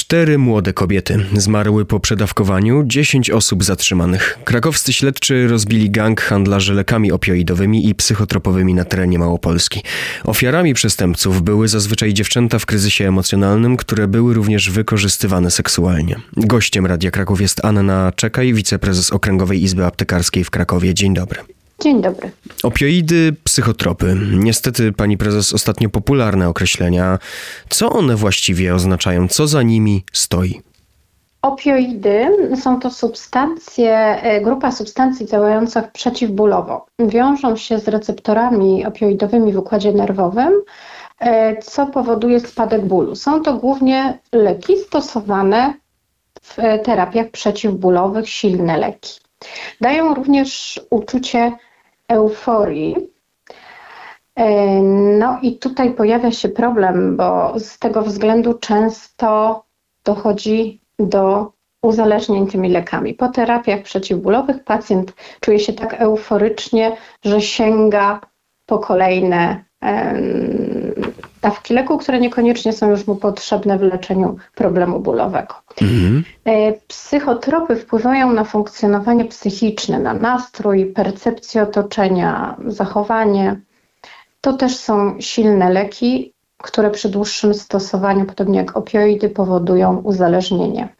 4 młode kobiety zmarły po przedawkowaniu, 10 osób zatrzymanych. Krakowscy śledczy rozbili gang handlarzy lekami opioidowymi i psychotropowymi na terenie Małopolski. Ofiarami przestępców były zazwyczaj dziewczęta w kryzysie emocjonalnym, które były również wykorzystywane seksualnie. Gościem Radia Kraków jest Anna Czekaj, wiceprezes Okręgowej Izby Aptekarskiej w Krakowie. Dzień dobry. Dzień dobry. Opioidy, psychotropy. Niestety, pani prezes, ostatnio popularne określenia. Co one właściwie oznaczają? Co za nimi stoi? Opioidy są to grupa substancji działających przeciwbólowo. Wiążą się z receptorami opioidowymi w układzie nerwowym, co powoduje spadek bólu. Są to głównie leki stosowane w terapiach przeciwbólowych, silne leki. Dają również uczucie euforii. No i tutaj pojawia się problem, bo z tego względu często dochodzi do uzależnień tymi lekami. Po terapiach przeciwbólowych pacjent czuje się tak euforycznie, że sięga po kolejne dawki leku, które niekoniecznie są już mu potrzebne w leczeniu problemu bólowego. Psychotropy wpływają na funkcjonowanie psychiczne, na nastrój, percepcję otoczenia, zachowanie. To też są silne leki, które przy dłuższym stosowaniu, podobnie jak opioidy, powodują uzależnienie.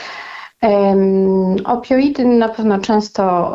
Opioidy na pewno często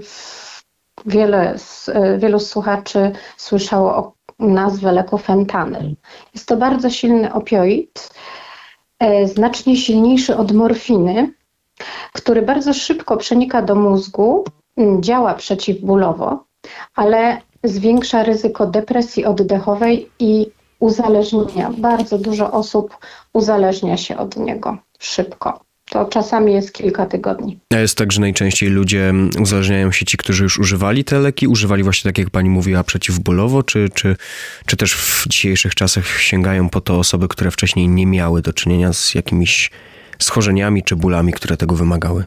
wielu słuchaczy słyszało o nazwę leku fentanyl. Jest to bardzo silny opioid, znacznie silniejszy od morfiny, który bardzo szybko przenika do mózgu, działa przeciwbólowo, ale zwiększa ryzyko depresji oddechowej i uzależnienia. Bardzo dużo osób uzależnia się od niego szybko. To czasami jest kilka tygodni. A jest tak, że najczęściej ludzie uzależniają się ci, którzy już używali te leki? Używali właśnie tak, jak pani mówiła, przeciwbólowo? Czy też w dzisiejszych czasach sięgają po to osoby, które wcześniej nie miały do czynienia z jakimiś schorzeniami czy bólami, które tego wymagały?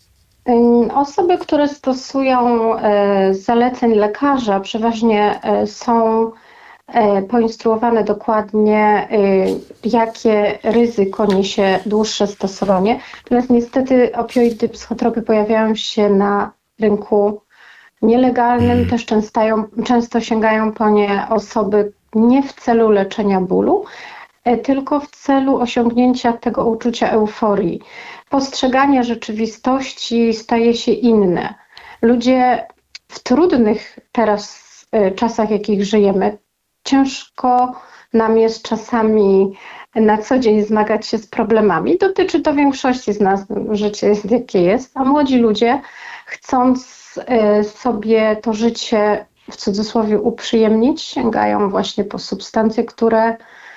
Osoby, które stosują zaleceń lekarza, przeważnie są poinstruowane dokładnie, jakie ryzyko niesie dłuższe stosowanie. Natomiast niestety opioidy, psychotropy pojawiają się na rynku nielegalnym, też często sięgają po nie osoby nie w celu leczenia bólu, tylko w celu osiągnięcia tego uczucia euforii. Postrzeganie rzeczywistości staje się inne. Ludzie w trudnych teraz czasach, jakich żyjemy, ciężko nam jest czasami na co dzień zmagać się z problemami. Dotyczy to większości z nas, życie jest jakie jest, a młodzi ludzie, chcąc sobie to życie w cudzysłowie uprzyjemnić, sięgają właśnie po substancje, które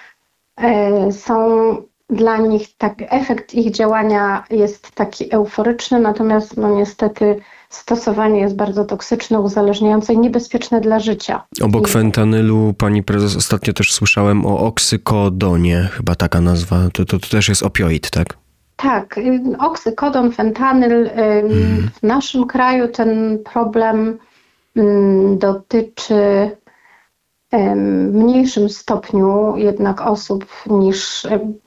są dla nich, efekt ich działania jest taki euforyczny, natomiast niestety stosowanie jest bardzo toksyczne, uzależniające i niebezpieczne dla życia. Obok fentanylu, pani prezes, ostatnio też słyszałem o oksykodonie, chyba taka nazwa. To też jest opioid, tak? Tak, oksykodon, fentanyl. W naszym kraju ten problem dotyczy w mniejszym stopniu jednak osób niż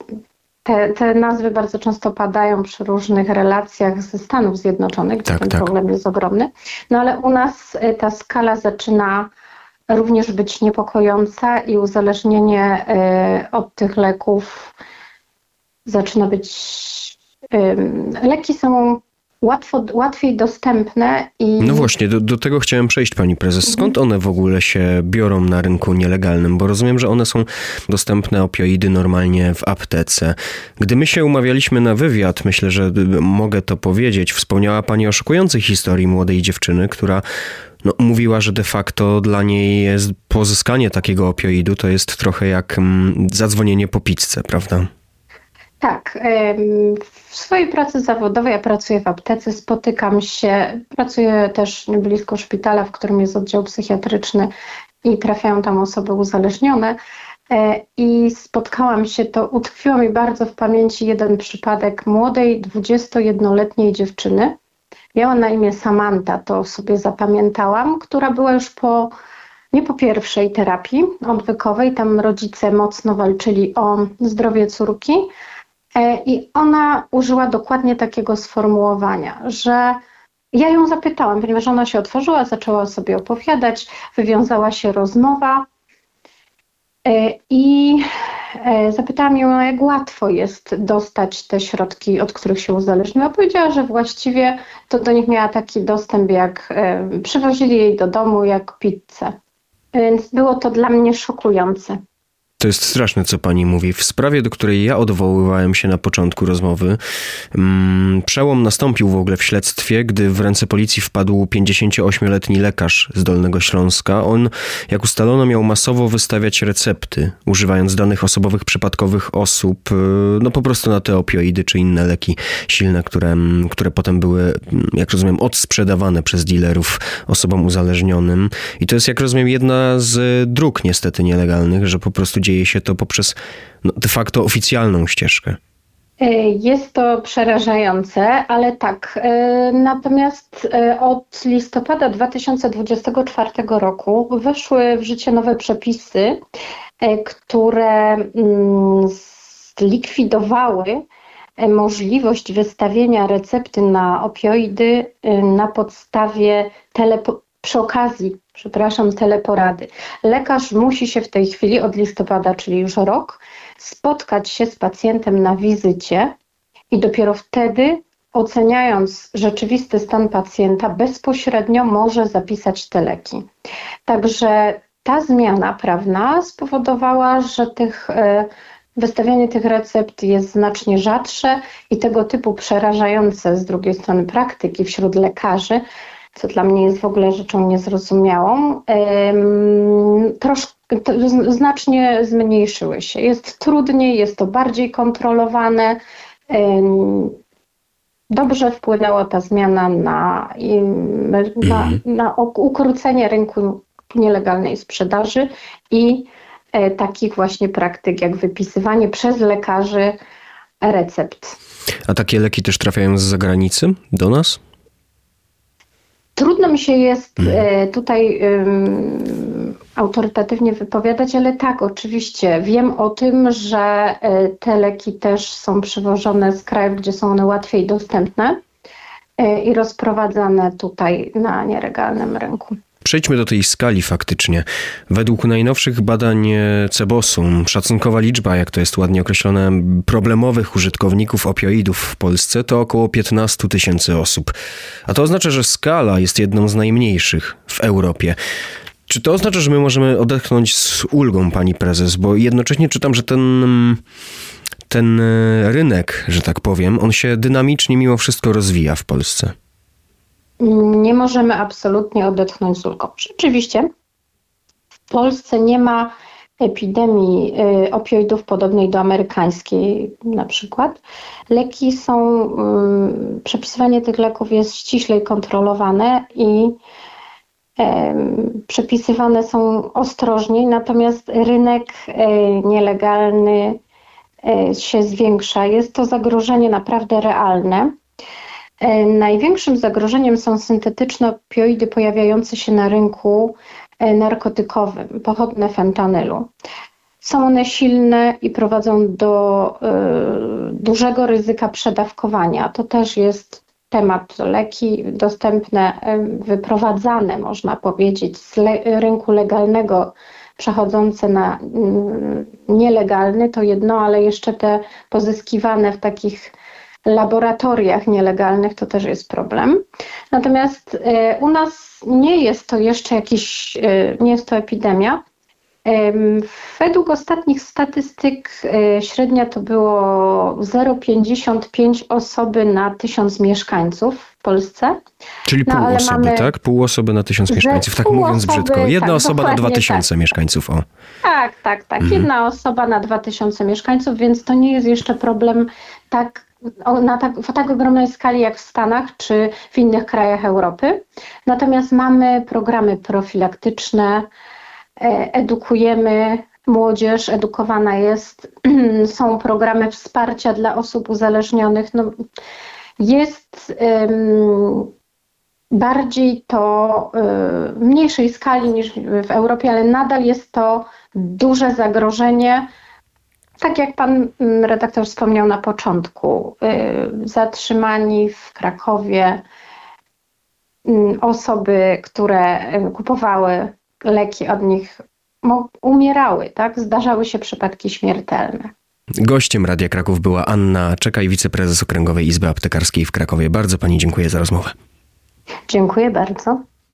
te nazwy bardzo często padają przy różnych relacjach ze Stanów Zjednoczonych, gdzie ten problem jest ogromny. No ale u nas ta skala zaczyna również być niepokojąca i uzależnienie od tych leków zaczyna być... Leki są łatwiej dostępne i... No właśnie, do tego chciałem przejść, pani prezes. Skąd one w ogóle się biorą na rynku nielegalnym? Bo rozumiem, że one są dostępne, opioidy, normalnie w aptece. Gdy my się umawialiśmy na wywiad, myślę, że mogę to powiedzieć, wspomniała pani o szokującej historii młodej dziewczyny, która mówiła, że de facto dla niej jest pozyskanie takiego opioidu to jest trochę jak zadzwonienie po pizzę, prawda? Tak. W swojej pracy zawodowej, ja pracuję w aptece, pracuję też blisko szpitala, w którym jest oddział psychiatryczny i trafiają tam osoby uzależnione. I spotkałam się, to utkwiło mi bardzo w pamięci jeden przypadek młodej, 21-letniej dziewczyny. Miała na imię Samantha, to sobie zapamiętałam, która była już nie po pierwszej terapii odwykowej. Tam rodzice mocno walczyli o zdrowie córki. I ona użyła dokładnie takiego sformułowania, że ja ją zapytałam, ponieważ ona się otworzyła, zaczęła sobie opowiadać, wywiązała się rozmowa i zapytałam ją, jak łatwo jest dostać te środki, od których się uzależniła. Powiedziała, że właściwie to do nich miała taki dostęp, jak przywozili jej do domu, jak pizzę. Więc było to dla mnie szokujące. To jest straszne, co pani mówi. W sprawie, do której ja odwoływałem się na początku rozmowy, przełom nastąpił w ogóle w śledztwie, gdy w ręce policji wpadł 58-letni lekarz z Dolnego Śląska. On, jak ustalono, miał masowo wystawiać recepty, używając danych osobowych przypadkowych osób, no po prostu na te opioidy czy inne leki silne, które potem były, jak rozumiem, odsprzedawane przez dealerów osobom uzależnionym. I to jest, jak rozumiem, jedna z dróg niestety nielegalnych, że po prostu dzieje się to poprzez de facto oficjalną ścieżkę. Jest to przerażające, ale tak. Natomiast od listopada 2024 roku weszły w życie nowe przepisy, które zlikwidowały możliwość wystawienia recepty na opioidy na podstawie teleporady. Lekarz musi się w tej chwili od listopada, czyli już rok, spotkać się z pacjentem na wizycie i dopiero wtedy, oceniając rzeczywisty stan pacjenta, bezpośrednio może zapisać te leki. Także ta zmiana prawna spowodowała, że wystawianie tych recept jest znacznie rzadsze i tego typu przerażające z drugiej strony praktyki wśród lekarzy, co dla mnie jest w ogóle rzeczą niezrozumiałą, znacznie zmniejszyły się. Jest trudniej, jest to bardziej kontrolowane. Dobrze wpłynęła ta zmiana na ukrócenie rynku nielegalnej sprzedaży i takich właśnie praktyk, jak wypisywanie przez lekarzy recept. A takie leki też trafiają z zagranicy do nas? Trudno mi się jest tutaj autorytatywnie wypowiadać, ale tak, oczywiście wiem o tym, że te leki też są przywożone z krajów, gdzie są one łatwiej dostępne i rozprowadzane tutaj na nielegalnym rynku. Przejdźmy do tej skali faktycznie. Według najnowszych badań CBOS-u szacunkowa liczba, jak to jest ładnie określone, problemowych użytkowników opioidów w Polsce to około 15 000 osób. A to oznacza, że skala jest jedną z najmniejszych w Europie. Czy to oznacza, że my możemy odetchnąć z ulgą, pani prezes? Bo jednocześnie czytam, że ten rynek, że tak powiem, on się dynamicznie mimo wszystko rozwija w Polsce. Nie możemy absolutnie odetchnąć z ulgą. Rzeczywiście w Polsce nie ma epidemii opioidów podobnej do amerykańskiej na przykład. Przepisywanie tych leków jest ściślej kontrolowane i przepisywane są ostrożniej, natomiast rynek nielegalny się zwiększa. Jest to zagrożenie naprawdę realne. Największym zagrożeniem są syntetyczne opioidy pojawiające się na rynku narkotykowym, pochodne fentanylu. Są one silne i prowadzą do dużego ryzyka przedawkowania. To też jest temat. Leki dostępne, wyprowadzane, można powiedzieć, z rynku legalnego, przechodzące na nielegalny, to jedno, ale jeszcze te pozyskiwane w takich laboratoriach nielegalnych to też jest problem. Natomiast u nas nie jest to jeszcze nie jest to epidemia. Według ostatnich statystyk średnia to było 0,55 osoby na 1000 mieszkańców w Polsce. Czyli pół osoby, tak? Pół osoby na 1000 mieszkańców, tak mówiąc brzydko. Jedna osoba na 2000 mieszkańców, o. Tak. Jedna osoba na 2000 mieszkańców, więc to nie jest jeszcze problem w tak ogromnej skali jak w Stanach czy w innych krajach Europy. Natomiast mamy programy profilaktyczne, edukujemy młodzież, edukowana jest, są programy wsparcia dla osób uzależnionych. Jest bardziej to w mniejszej skali niż w Europie, ale nadal jest to duże zagrożenie Tak jak pan redaktor wspomniał na początku, zatrzymani w Krakowie osoby, które kupowały leki od nich, umierały, tak? Zdarzały się przypadki śmiertelne. Gościem Radia Kraków była Anna Czekaj, wiceprezes Okręgowej Izby Aptekarskiej w Krakowie. Bardzo pani dziękuję za rozmowę. Dziękuję bardzo.